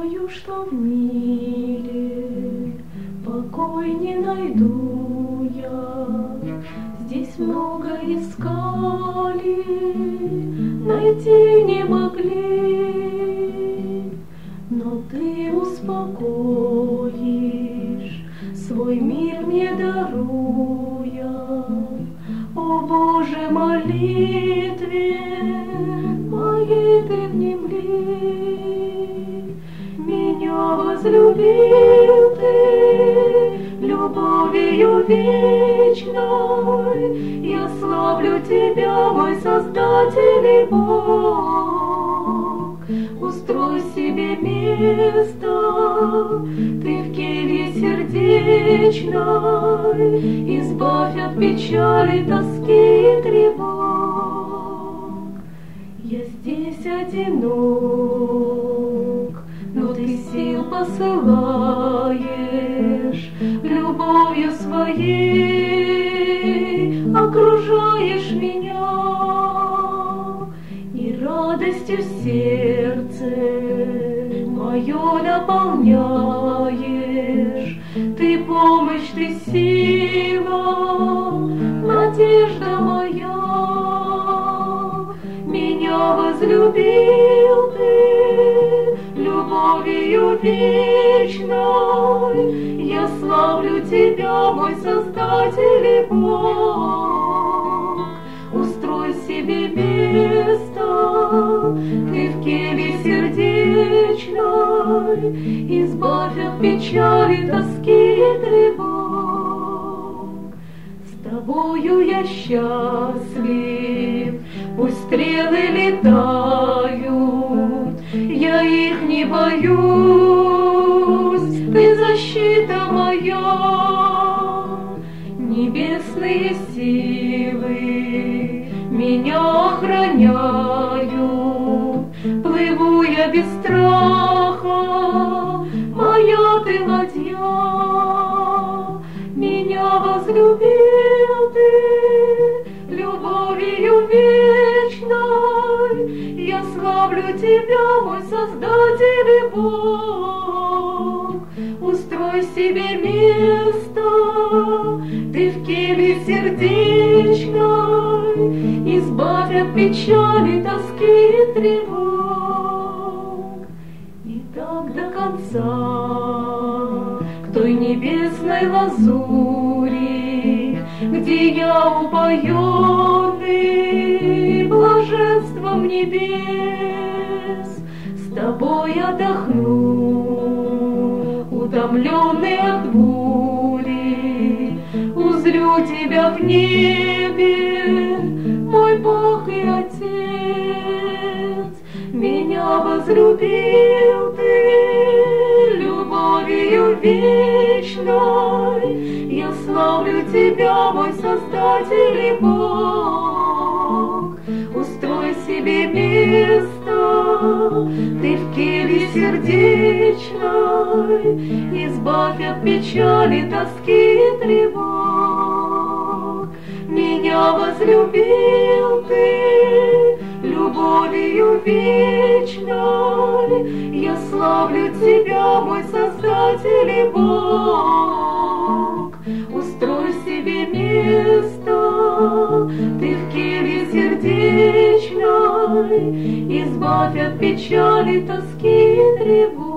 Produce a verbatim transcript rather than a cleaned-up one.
Знаю, что в мире покой не найду я. Здесь много искали, найти не могли. Но ты успокоишь, свой мир мне даруя. О Боже, молитве моей ты внемли. Меня возлюбил ты любовью вечной. Я славлю тебя, мой Создатель и Бог. Устрой себе место, ты в келье сердечной. Избавь от печали, тоски и тревог. Я здесь одинок, но ты сил посылаешь, любовью своей окружаешь меня, и радостью сердце мое наполняешь. Ты помощь, ты сила, надежда моя. Меня возлюбил ты любовью вечной. Я славлю тебя, мой Создатель и Бог. Устрой себе место, ты в келье сердечной. Избавь от печали, тоски и тревог. С тобою я счастлив, пусть стрелы летают, я их не боюсь, ты защита моя. Небесные силы меня охраняют, плыву я без страха, моя ты ладья. Меня возлюбил ты любовью вечной. Я славлю тебя, мой Создатель и Бог. Устрой себе место, ты в келье сердечной. Избавь от печали, тоски и тревог. И так до конца к той небесной лазури, где я упоенный блаженством небес, с тобой отдохну, утомленный от бури. Узрю тебя в небе, мой Бог и Отец. Меня возлюбил ты любовью вечной. Я славлю тебя, мой Создатель и Бог. Устрой себе место, ты в келье сердечной. Избавь от печали, тоски и тревог. Меня возлюбил ты любовью вечной. Я славлю тебя, мой Создатель и Бог. Устрой себе место, ты в келье сердечной. Избавь от печали, тоски и тревог.